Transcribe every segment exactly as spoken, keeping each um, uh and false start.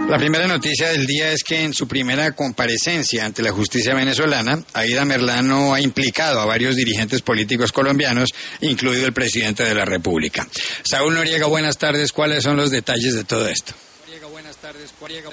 La primera noticia del día es que en su primera comparecencia ante la justicia venezolana, Aida Merlano ha implicado a varios dirigentes políticos colombianos, incluido el presidente de la República. Saúl Noriega, buenas tardes. ¿Cuáles son los detalles de todo esto? Noriega, buenas tardes. Noriega.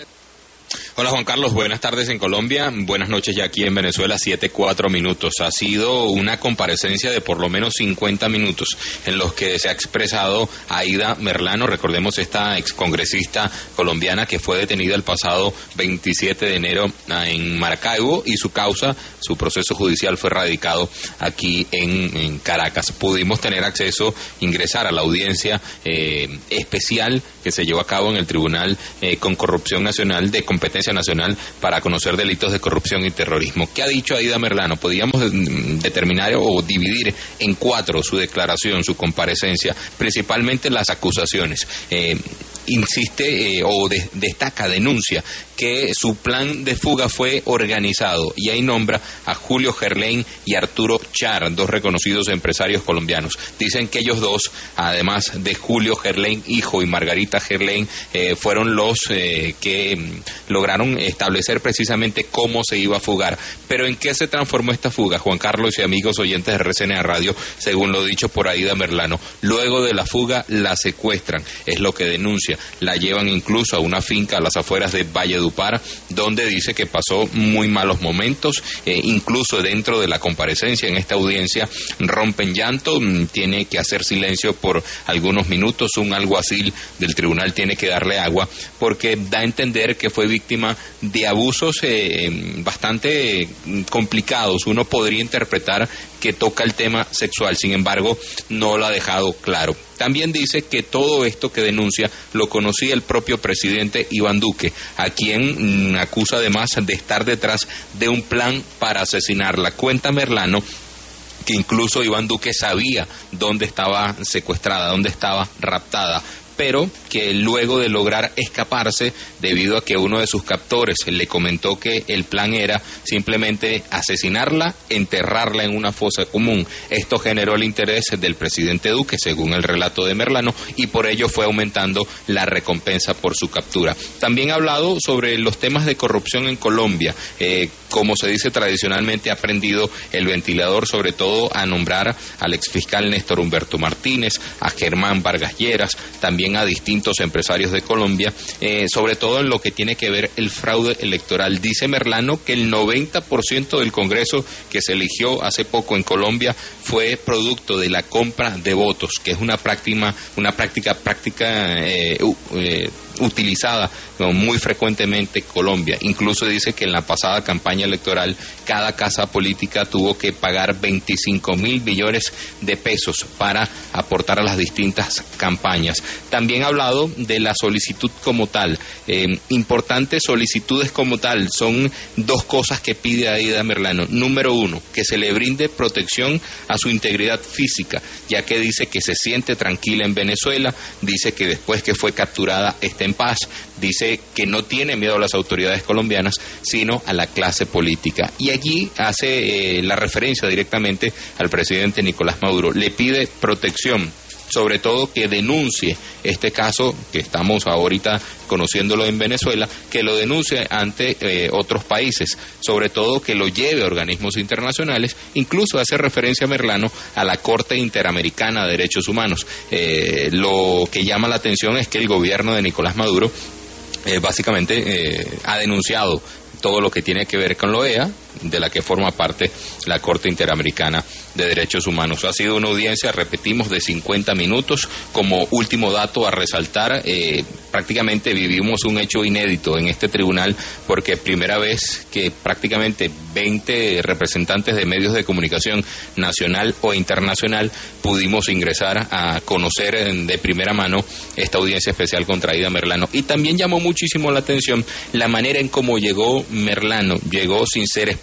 Hola Juan Carlos, buenas tardes en Colombia, buenas noches ya aquí en Venezuela, siete cuatro minutos. Ha sido una comparecencia de por lo menos cincuenta minutos en los que se ha expresado Aida Merlano, recordemos esta excongresista colombiana que fue detenida el pasado veintisiete de enero en Maracaibo y su causa, su proceso judicial fue radicado aquí en, en Caracas. Pudimos tener acceso, ingresar a la audiencia eh, especial que se llevó a cabo en el Tribunal eh, con Corrupción Nacional de Competencia Nacional para conocer delitos de corrupción y terrorismo. ¿Qué ha dicho Aida Merlano? Podríamos determinar o dividir en cuatro su declaración, su comparecencia, principalmente las acusaciones. Eh, insiste eh, o de, destaca, denuncia que su plan de fuga fue organizado y ahí nombra a Julio Gerlain y Arturo Char, dos reconocidos empresarios colombianos. Dicen que ellos dos, además de Julio Gerlain hijo y Margarita Gerlain, eh, fueron los eh, que mm, lograron establecer precisamente cómo se iba a fugar. Pero ¿en qué se transformó esta fuga, Juan Carlos y amigos oyentes de R C N A Radio? Según lo dicho por Aida Merlano, luego de la fuga la secuestran, es lo que denuncia. La llevan incluso a una finca a las afueras de Valledupar, donde dice que pasó muy malos momentos, eh, incluso dentro de la comparecencia en esta audiencia rompen llanto, tiene que hacer silencio por algunos minutos, un alguacil del tribunal tiene que darle agua, porque da a entender que fue víctima de abusos eh, bastante eh, complicados. Uno podría interpretar que toca el tema sexual, sin embargo, no lo ha dejado claro. También dice que todo esto que denuncia lo conocía el propio presidente Iván Duque, a quien mmm, acusa además de estar detrás de un plan para asesinarla. Cuenta Merlano que incluso Iván Duque sabía dónde estaba secuestrada, dónde estaba raptada, pero que luego de lograr escaparse, debido a que uno de sus captores le comentó que el plan era simplemente asesinarla, enterrarla en una fosa común. Esto generó el interés del presidente Duque, según el relato de Merlano, y por ello fue aumentando la recompensa por su captura. También ha hablado sobre los temas de corrupción en Colombia. Eh, como se dice tradicionalmente, ha prendido el ventilador, sobre todo a nombrar al exfiscal Néstor Humberto Martínez, a Germán Vargas Lleras, también a distintos empresarios de Colombia, eh, sobre todo en lo que tiene que ver el fraude electoral. Dice Merlano que el noventa por ciento del Congreso que se eligió hace poco en Colombia fue producto de la compra de votos, que es una práctica, una práctica, práctica eh, eh, utilizada muy frecuentemente en Colombia. Incluso dice que en la pasada campaña electoral cada casa política tuvo que pagar veinticinco mil millones de pesos para aportar a las distintas campañas. También ha hablado de la solicitud como tal. Eh, importantes solicitudes como tal son dos cosas que pide Aida Merlano. Número uno, que se le brinde protección a su integridad física, ya que dice que se siente tranquila en Venezuela, dice que después que fue capturada está en paz, dice que no tiene miedo a las autoridades colombianas, sino a la clase política. Y allí hace eh, la referencia directamente al presidente Nicolás Maduro. Le pide protección, sobre todo que denuncie este caso que estamos ahorita conociéndolo en Venezuela, que lo denuncie ante eh, otros países, sobre todo que lo lleve a organismos internacionales, incluso hace referencia a Merlano a la Corte Interamericana de Derechos Humanos. Eh, lo que llama la atención es que el gobierno de Nicolás Maduro eh, básicamente eh, ha denunciado todo lo que tiene que ver con la O E A, de la que forma parte la Corte Interamericana de Derechos Humanos. Ha sido una audiencia, repetimos, de cincuenta minutos. Como último dato a resaltar, eh, prácticamente vivimos un hecho inédito en este tribunal, porque primera vez que prácticamente veinte representantes de medios de comunicación nacional o internacional pudimos ingresar a conocer de primera mano esta audiencia especial contra Aida Merlano. Y también llamó muchísimo la atención la manera en cómo llegó Merlano. Llegó sin ser esposa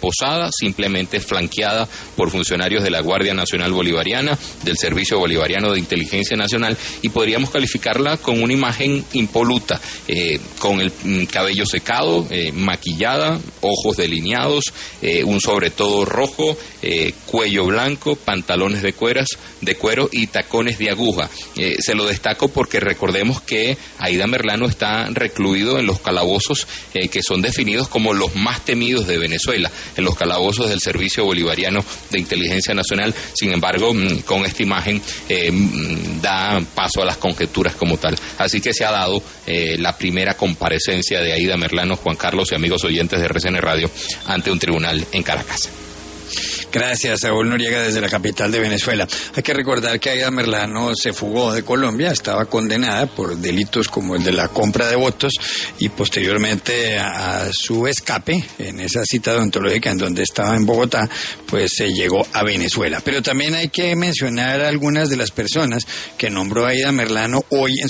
reposada, simplemente flanqueada por funcionarios de la Guardia Nacional Bolivariana, del Servicio Bolivariano de Inteligencia Nacional, y podríamos calificarla con una imagen impoluta, eh, con el mm, cabello secado, eh, maquillada, ojos delineados, eh, un sobretodo rojo, eh, cuello blanco, pantalones de cueras, de cuero y tacones de aguja. Eh, se lo destaco porque recordemos que Aida Merlano está recluido en los calabozos eh, que son definidos como los más temidos de Venezuela, en los calabozos del Servicio Bolivariano de Inteligencia Nacional. Sin embargo, mm, con esta imagen eh, mm, da paso a las conjeturas como tal. Así que se ha dado eh, la primera comparecencia de Aida Merlano, Juan Carlos y amigos oyentes de R C N Radio, ante un tribunal en Caracas. Gracias, Saúl Noriega, desde la capital de Venezuela. Hay que recordar que Aida Merlano se fugó de Colombia, estaba condenada por delitos como el de la compra de votos, y posteriormente a su escape en esa cita odontológica en donde estaba en Bogotá, pues se llegó a Venezuela. Pero también hay que mencionar algunas de las personas que nombró Aida Merlano hoy en